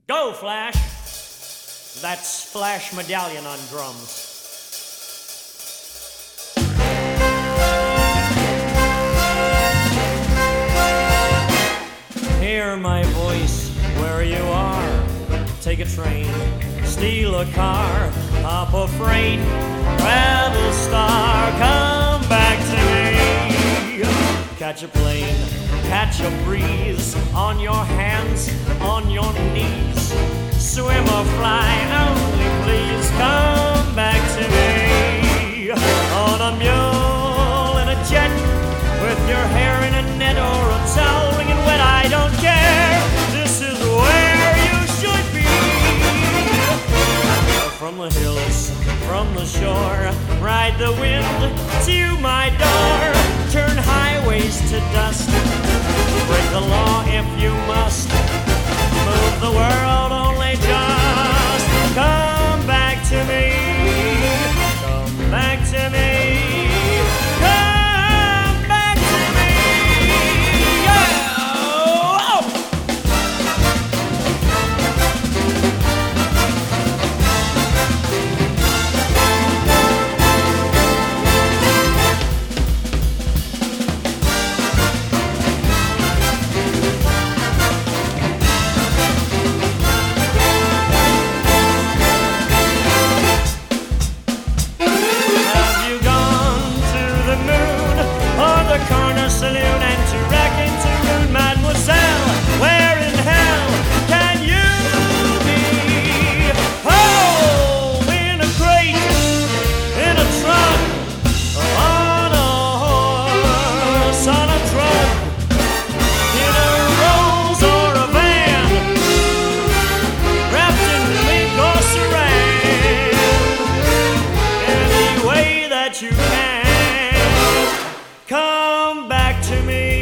Go, Flash! That's Flash Medallion on drums. Hear my voice where you are. Take a train, steal a car, hop a freight, grab a star, come back to me. Catch a plane, catch a breeze, on your hands, on your knees. Swim or fly, only please come back to me. On a mule, in a jet, with your hair in a net or a towel wringing wet, I don't care. This is where you should be. From the hills, from the shore, ride the wind to my door. Turn highways to dust, break the law if you must. Move the world, only just come back to me. Come back to me. Saloon and to wreck into rude Mademoiselle. Where in hell can you be? Oh, in a crate, in a truck, on a horse, on a truck, in a rose or a van, wrapped in mink or saran, any way that you can. Come back to me.